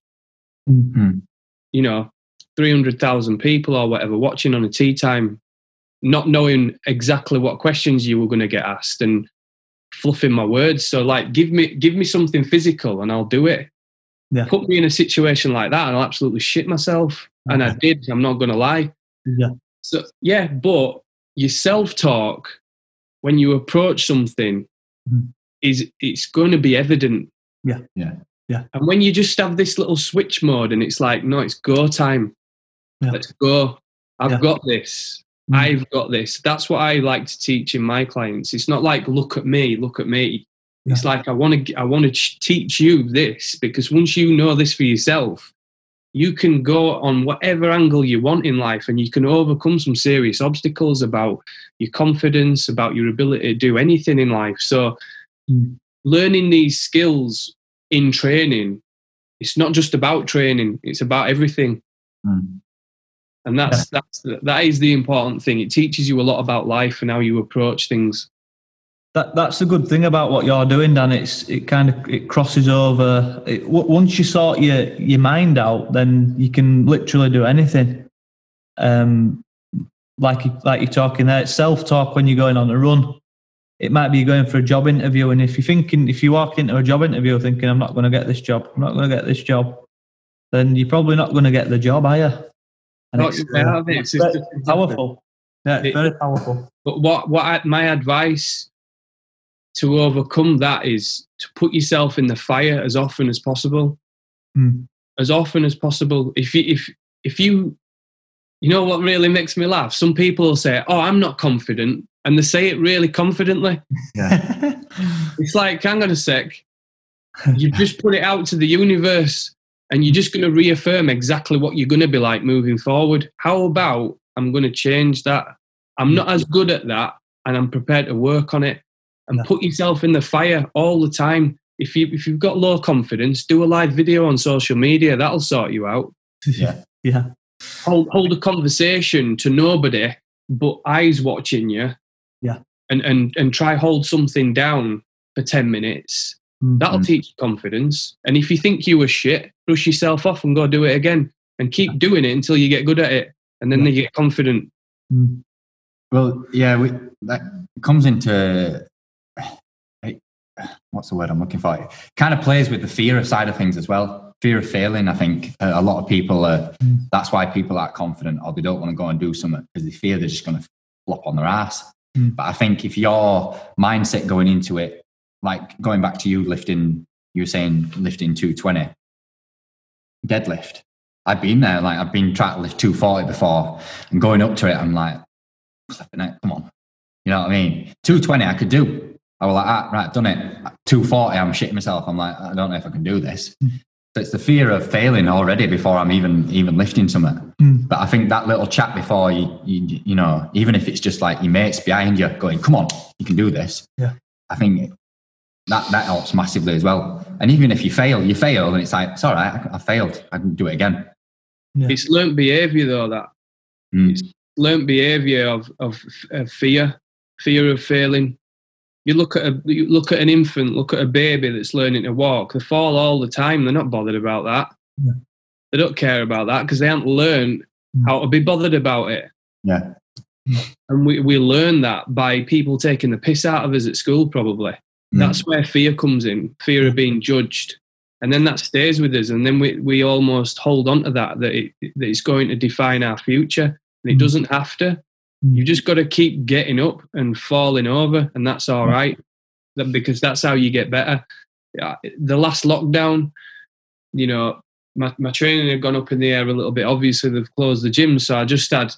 300,000 people or whatever watching on a tea time, not knowing exactly what questions you were going to get asked and fluffing my words. So like, give me something physical and I'll do it. Yeah. Put me in a situation like that and I'll absolutely shit myself. And I did, I'm not going to lie. Yeah. So yeah, but your self-talk when you approach something it's going to be evident. Yeah. And when you just have this little switch mode and it's like, no, it's go time. Yeah. Let's go. I've got this. I've got this. That's what I like to teach in my clients. It's not like, look at me. Yeah. It's like, I want to teach you this, because once you know this for yourself, you can go on whatever angle you want in life and you can overcome some serious obstacles about your confidence, about your ability to do anything in life. So learning these skills in training, it's not just about training, it's about everything. And that is the important thing. It teaches you a lot about life and how you approach things. That's the good thing about what you're doing, Dan. It crosses over. Once you sort your mind out, then you can literally do anything. Like you're talking there, it's self-talk when you're going on a run. It might be going for a job interview, and if you walk into a job interview thinking, I'm not going to get this job, then you're probably not going to get the job, are you? And it's powerful. Yeah, it's very powerful. But my advice to overcome that is to put yourself in the fire as often as possible. as often as possible. If you know what really makes me laugh? Some people will say, "Oh, I'm not confident," and they say it really confidently. Yeah. It's like, hang on a sec, you just put it out to the universe, and you're just going to reaffirm exactly what you're going to be like moving forward. How about I'm going to change that? I'm not as good at that, and I'm prepared to work on it. And put yourself in the fire all the time. If you've got low confidence, do a live video on social media. That'll sort you out. Yeah. Yeah. Hold a conversation to nobody but eyes watching you. Yeah. And try hold something down for 10 minutes. That'll teach you confidence. And if you think you were shit, brush yourself off and go do it again. And keep doing it until you get good at it. And then you get confident. Well, yeah, that comes into... what's the word I'm looking for? It kind of plays with the fear side of things as well. Fear of failing, I think. A lot of people, that's why people aren't confident, or they don't want to go and do something because they fear they're just going to flop on their ass. But I think if your mindset going into it, like going back to you lifting, you were saying lifting 220, deadlift. I've been there, like I've been trying to lift 240 before, and going up to it, I'm like, come on. You know what I mean? 220 I could do. I was like, right, I've done it. 240, I'm shitting myself. I'm like, I don't know if I can do this. So it's the fear of failing already before I'm even lifting something. But I think that little chat before you know, even if it's just like your mates behind you going, come on, you can do this. Yeah. I think that helps massively as well. And even if you fail, and it's like, it's all right, I failed. I can do it again. Yeah. It's learnt behaviour though, that. It's learnt behaviour of fear of failing. You look at an infant, look at a baby that's learning to walk. They fall all the time. They're not bothered about that. Yeah. They don't care about that because they haven't learned how to be bothered about it. Yeah. And we learn that by people taking the piss out of us at school, probably. That's where fear comes in, fear of being judged. And then that stays with us. And then we almost hold on to that it's going to define our future. And it doesn't have to. You just got to keep getting up and falling over, and that's all right, because that's how you get better. The last lockdown, you know, my training had gone up in the air a little bit. Obviously, they've closed the gym, so I just had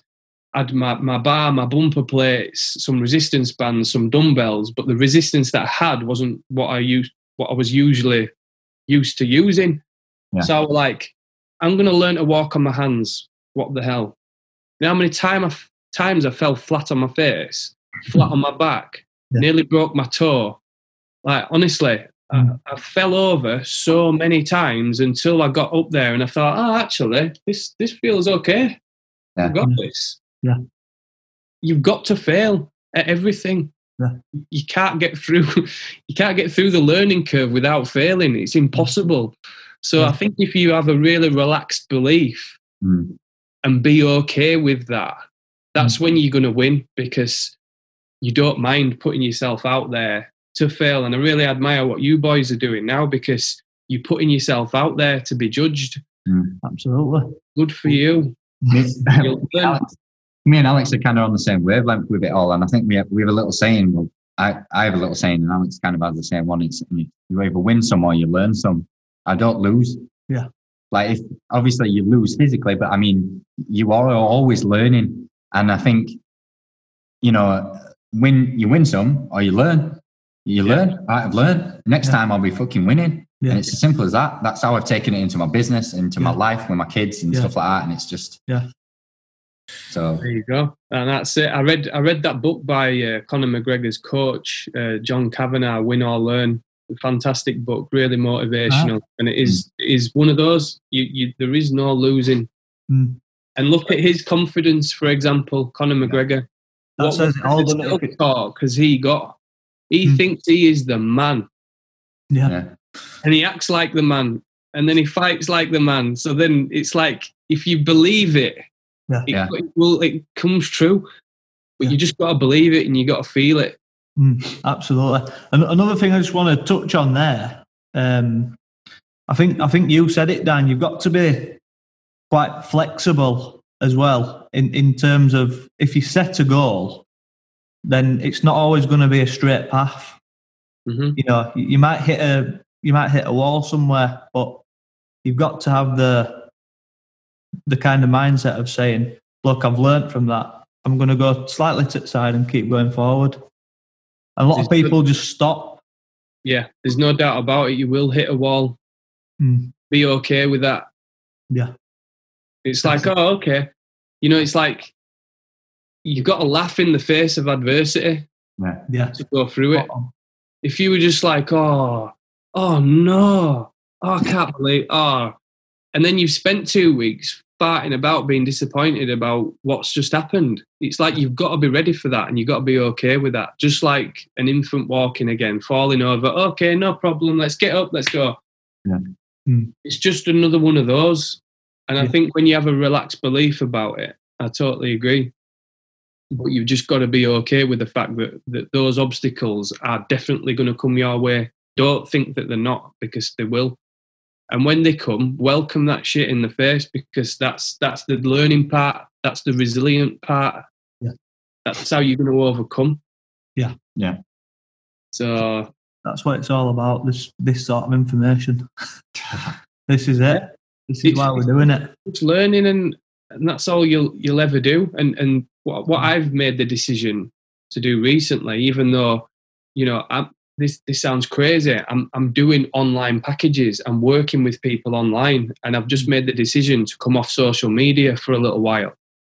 my bar, my bumper plates, some resistance bands, some dumbbells, but the resistance that I had wasn't what I was usually used to using. Yeah. So I was like, I'm going to learn to walk on my hands. What the hell? You know how many times I fell flat on my face, flat on my back, nearly broke my toe. Like, honestly, I fell over so many times until I got up there and I thought, oh, actually, this feels okay. Yeah. I've got this. Yeah. You've got to fail at everything. Yeah. You can't get through the learning curve without failing. It's impossible. So I think if you have a really relaxed belief and be okay with that, that's when you're going to win, because you don't mind putting yourself out there to fail. And I really admire what you boys are doing now, because you're putting yourself out there to be judged. Absolutely. Good for you. Me and Alex are kind of on the same wavelength with it all. And I think we have a little saying. Well, I have a little saying, and Alex kind of has the same one. It's you either win some or you learn some. I don't lose. Yeah. Like, if obviously you lose physically, but I mean, you are always learning. And I think, you know, when you win some or you learn, I've learned. Next time I'll be fucking winning. Yeah. And it's as simple as that. That's how I've taken it into my business, into my life with my kids and stuff like that. And it's just, so there you go. And that's it. I read that book by Conor McGregor's coach, John Kavanagh, Win or Learn. A fantastic book, really motivational. And it is one of those, there is no losing. And look at his confidence, for example, Conor McGregor. That says it all, doesn't it? Talk has he got? He thinks he is the man. Yeah. And he acts like the man, and then he fights like the man. So then it's like, if you believe it, it comes true. But you just got to believe it, and you got to feel it. Absolutely. And another thing I just want to touch on there, I think you said it, Dan. You've got to be quite flexible as well in terms of, if you set a goal, then it's not always going to be a straight path. You know, you might hit a wall somewhere, but you've got to have the kind of mindset of saying, look, I've learnt from that. I'm going to go slightly to the side and keep going forward. A lot of people just stop. Yeah, there's no doubt about it. You will hit a wall. Be okay with that. Yeah. It's like, oh, okay. You know, it's like you've got to laugh in the face of adversity to go through it. If you were just like, oh no, I can't believe, and then you've spent 2 weeks farting about being disappointed about what's just happened. It's like you've got to be ready for that and you've got to be okay with that. Just like an infant walking again, falling over. Okay, no problem. Let's get up. Let's go. Yeah. It's just another one of those. And I think when you have a relaxed belief about it, I totally agree. But you've just got to be okay with the fact that those obstacles are definitely going to come your way. Don't think that they're not, because they will. And when they come, welcome that shit in the face, because that's the learning part. That's the resilient part. Yeah. That's how you're going to overcome. Yeah. Yeah. So that's what it's all about. This sort of information. This is it. This is why we're doing it. It's learning, and that's all you'll ever do. And what I've made the decision to do recently, even though, you know, this sounds crazy. I'm doing online packages. I'm working with people online, and I've just made the decision to come off social media for a little while.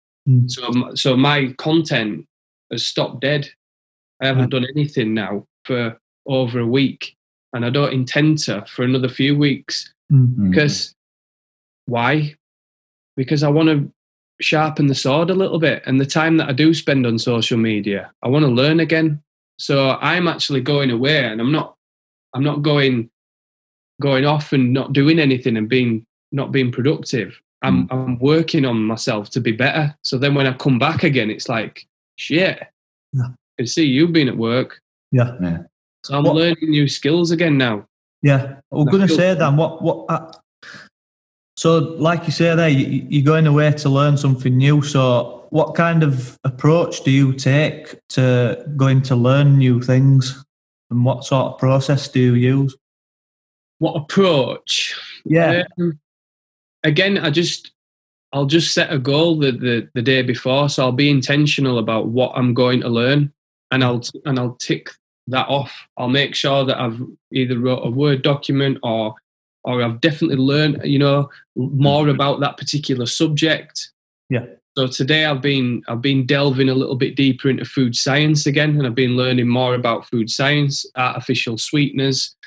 So my content has stopped dead. I haven't done anything now for over a week, and I don't intend to for another few weeks. Because why? Because I want to sharpen the sword a little bit, and the time that I do spend on social media, I want to learn again. So I'm actually going away, and I'm not going off and not doing anything and not being productive. I'm working on myself to be better. So then when I come back again, it's like, shit, I can see you've been at work. Yeah. So I'm learning new skills again now. Yeah. I was going to say, Dan, so like you say there, you're going away to learn something new. So what kind of approach do you take to going to learn new things? And what sort of process do you use? What approach? Yeah. Again, I'll just set a goal the day before. So I'll be intentional about what I'm going to learn, and I'll tick that off. I'll make sure that I've either wrote a Word document or I've definitely learned, you know, more about that particular subject. Yeah. So today I've been delving a little bit deeper into food science again, and I've been learning more about food science, artificial sweeteners,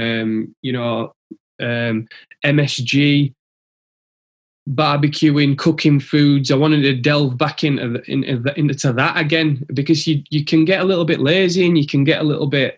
MSG, barbecuing, cooking foods. I wanted to delve back into that again, because you can get a little bit lazy and you can get a little bit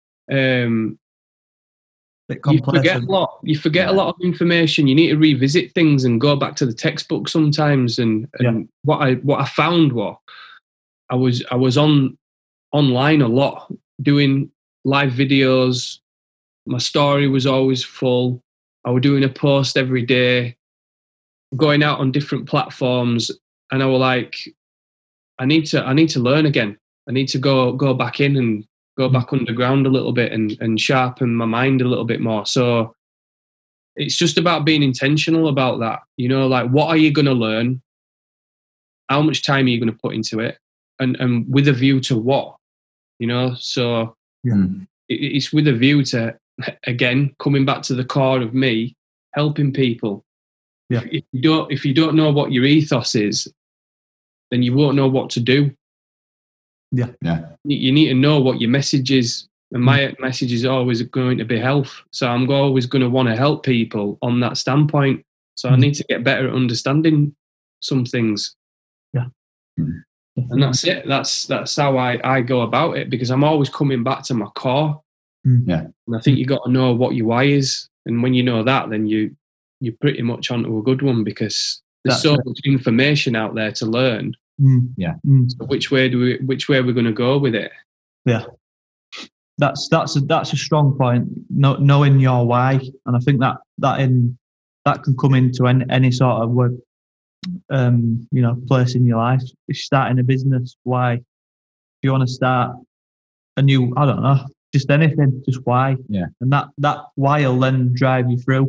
you forget a lot of information. You need to revisit things and go back to the textbook sometimes. And what I found was I was online a lot, doing live videos. My story was always full. I was doing a post every day, going out on different platforms, and I was like, I need to learn again. I need to go back in and go back underground a little bit and sharpen my mind a little bit more. So it's just about being intentional about that. You know, like, what are you going to learn? How much time are you going to put into it? And with a view to what? You know, so it's with a view to, again, coming back to the core of me, helping people. Yeah. If you don't know what your ethos is, then you won't know what to do. Yeah. You need to know what your message is. And my message is always going to be health. So I'm always going to want to help people on that standpoint. So I need to get better at understanding some things. Yeah. And that's it. That's how I go about it, because I'm always coming back to my core. Yeah. And I think you got to know what your why is. And when you know that, then you're pretty much onto a good one, because there's so much information out there to learn. Yeah. So which way we're going to go with it? Yeah. That's a strong point. Knowing your why, and I think that can come into any sort of work, place in your life. If you're starting a business, why? If you want to start a new, I don't know, just anything, just why? Yeah. And that why will then drive you through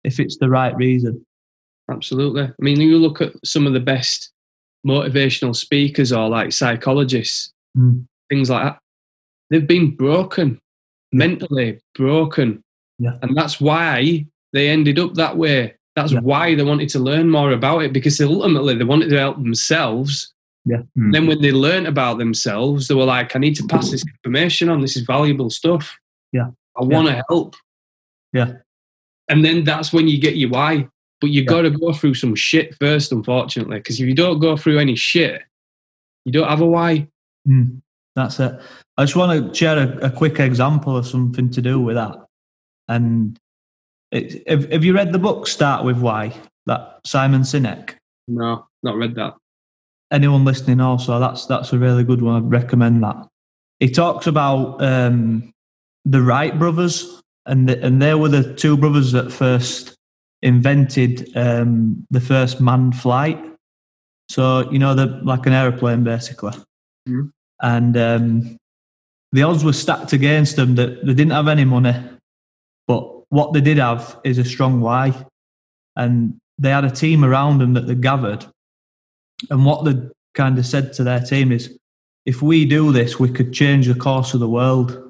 if it's the right reason. Absolutely. I mean, you look at some of the best motivational speakers or like psychologists, things like that. They've been broken, mentally broken. Yeah. And that's why they ended up that way. That's why they wanted to learn more about it, because ultimately they wanted to help themselves. Yeah. Then when they learned about themselves, they were like, I need to pass this information on. This is valuable stuff. Yeah. I want to help. Yeah. And then that's when you get your why. But you've got to go through some shit first, unfortunately, because if you don't go through any shit, you don't have a why. That's it. I just want to share a quick example of something to do with that. And have you read the book Start With Why, that Simon Sinek? No, not read that. Anyone listening also, that's a really good one. I'd recommend that. He talks about the Wright brothers, and they were the two brothers that first invented the first manned flight. So, you know, they're like an aeroplane, basically. And the odds were stacked against them, that they didn't have any money. But what they did have is a strong why. And they had a team around them that they gathered. And what they kind of said to their team is, if we do this, we could change the course of the world.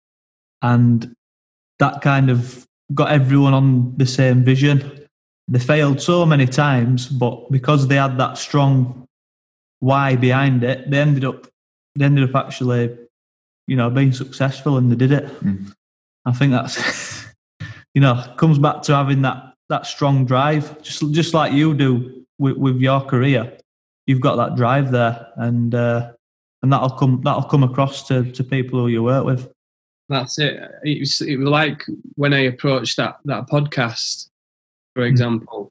And that kind of got everyone on the same vision. They failed so many times, but because they had that strong why behind it, they ended up actually, you know, being successful, and they did it. I think that's, you know, comes back to having that strong drive, just like you do with your career. You've got that drive there, and that'll come across to people who you work with. That's it. It was like when I approached that podcast, for example.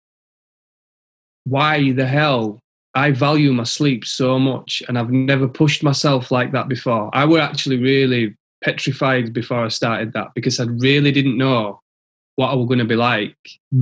Why the hell? I value my sleep so much, and I've never pushed myself like that before. I were actually really petrified before I started that, because I really didn't know what I was going to be like.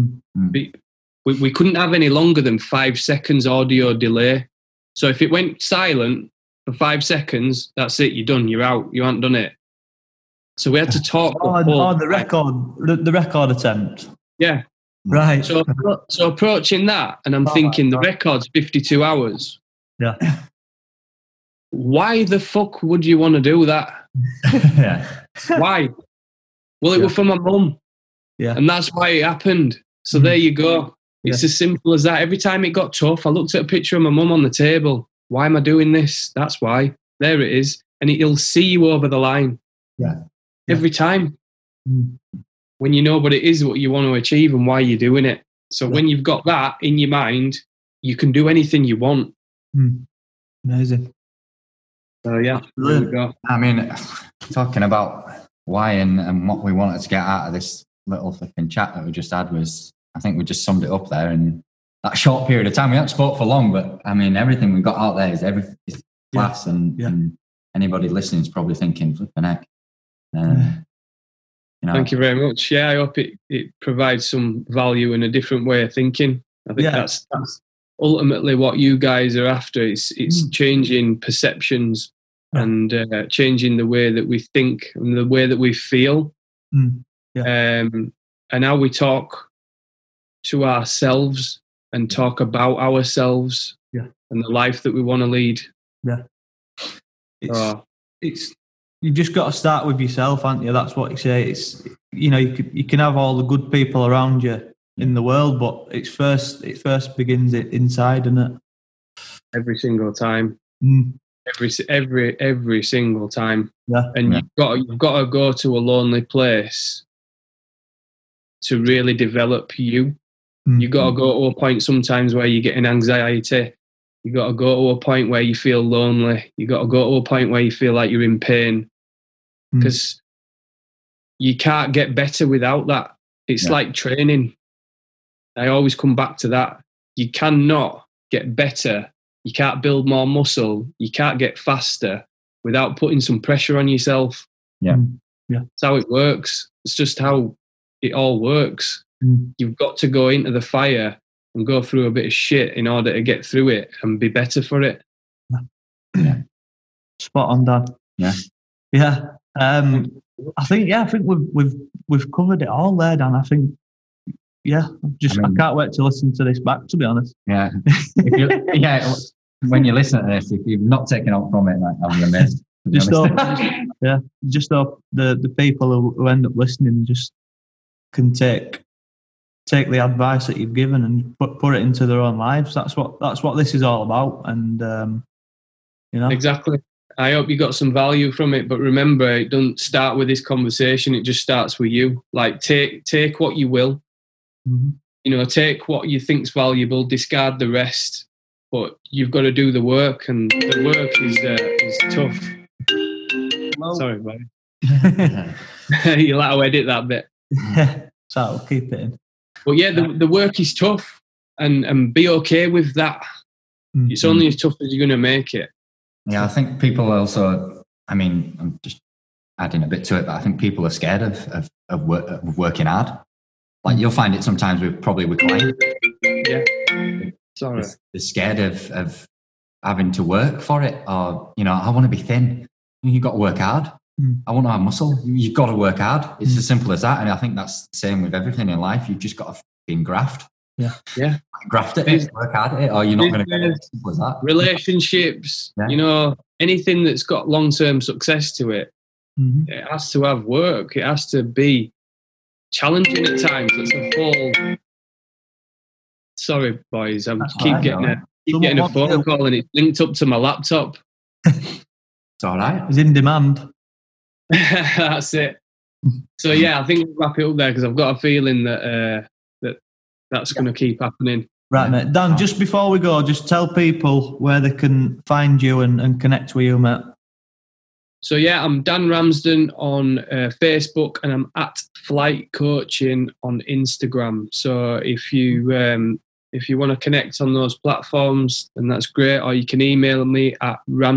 We couldn't have any longer than 5 seconds audio delay. So if it went silent for 5 seconds, that's it. You're done. You're out. You haven't done it. So we had to talk. The record attempt. Yeah. Right. So approaching that, and I'm thinking the record's 52 hours. Yeah. Why the fuck would you want to do that? Why? Well, it was for my mum. Yeah. And that's why it happened. So there you go. It's as simple as that. Every time it got tough, I looked at a picture of my mum on the table. Why am I doing this? That's why. There it is. And it'll see you over the line. Yeah. Every time. When you know what it is, what you want to achieve, and why you're doing it. So when you've got that in your mind, you can do anything you want. Amazing. So yeah, there we go. I mean, talking about why and what we wanted to get out of this little flipping chat that we just had was, I think we just summed it up there in that short period of time. We haven't spoke for long, but I mean, everything we got out there is class, and anybody listening is probably thinking, flipping heck. You know. Thank you very much. Yeah, I hope it provides some value in a different way of thinking. I think that's ultimately what you guys are after. It's changing perceptions and changing the way that we think and the way that we feel, and how we talk to ourselves and talk about ourselves and the life that we want to lead. Yeah, it's you've just got to start with yourself, haven't you? That's what you say. It's, you know, you can have all the good people around you in the world, but it first begins inside, isn't it? Every single time. Every single time. Yeah. And you've got to go to a lonely place to really develop you. You've got to go to a point sometimes where you're getting anxiety. You've got to go to a point where you feel lonely. You've got to go to a point where you feel like you're in pain. Because you can't get better without that. It's like training. I always come back to that. You cannot get better. You can't build more muscle. You can't get faster without putting some pressure on yourself. Yeah. That's how it works. It's just how it all works. You've got to go into the fire and go through a bit of shit in order to get through it and be better for it. Spot on, Dan. Yeah. I think we've covered it all there, Dan. I think yeah, I can't wait to listen to this back, to be honest. Yeah. When you listen to this, if you've not taken out from it, like, I'll be amazed. Just hope the people who end up listening just can take the advice that you've given and put it into their own lives. That's what this is all about. And exactly. I hope you got some value from it, but remember, it doesn't start with this conversation. It just starts with you. Like, take what you will. Mm-hmm. Take what you think's valuable, discard the rest. But you've got to do the work, and the work is tough. Well, sorry, buddy. You'll have to edit that bit. So I'll keep it in. But yeah, the work is tough, and be okay with that. Mm-hmm. It's only as tough as you're going to make it. Yeah, I think people also, I'm just adding a bit to it, but I think people are scared of working hard. Like, you'll find it sometimes with clients. Yeah. Sorry. They're scared of having to work for it, or, I want to be thin. You've got to work hard. I want to have muscle. You've got to work hard. It's as simple as that. And I think that's the same with everything in life. You've just got to fucking graft. Yeah. Graft it, work hard at it, or you're not going to get it. As simple as that. Relationships, anything that's got long-term success to it, it has to have work. It has to be challenging at times. That's a whole... Sorry, boys. I keep getting a phone call and it's linked up to my laptop. It's all right. It's in demand. That's it. So yeah, I think we'll wrap it up there because I've got a feeling that's going to keep happening. Right, mate. Dan, just before we go, just tell people where they can find you and connect with you, mate. So yeah, I'm Dan Ramsden on Facebook, and I'm at Flight Coaching on Instagram. So if you want to connect on those platforms, then that's great. Or you can email me at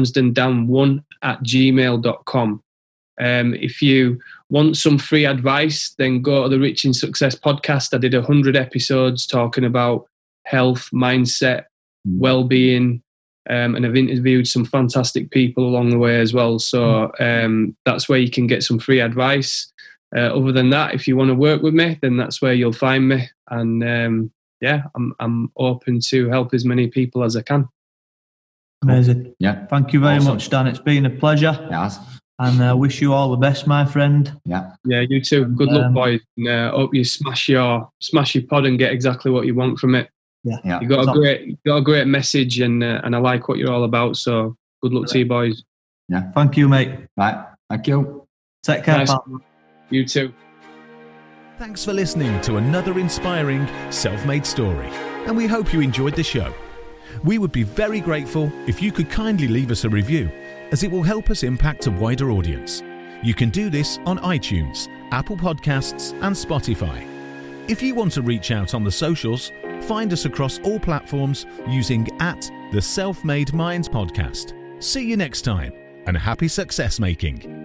ramsdendan1@gmail.com. If you want some free advice, then go to the Rich in Success podcast. I did 100 episodes talking about health, mindset, well-being, and I've interviewed some fantastic people along the way as well. So that's where you can get some free advice. Other than that, if you want to work with me, then that's where you'll find me. And I'm open to help as many people as I can. Amazing. Yeah. Thank you very much, Dan. It's been a pleasure. Yes. And I wish you all the best, my friend. Yeah. Yeah, you too. Good luck, boys. And hope you smash your pod and get exactly what you want from it. Yeah. You got a great message, and I like what you're all about. So good luck to you, boys. Yeah. Thank you, mate. Right. Thank you. Take care, pal. You too. Thanks for listening to another inspiring self-made story, and we hope you enjoyed the show. We would be very grateful if you could kindly leave us a review, as it will help us impact a wider audience. You can do this on iTunes, Apple Podcasts and Spotify. If you want to reach out on the socials, find us across all platforms using @the Self-Made Minds Podcast. See you next time, and happy success making.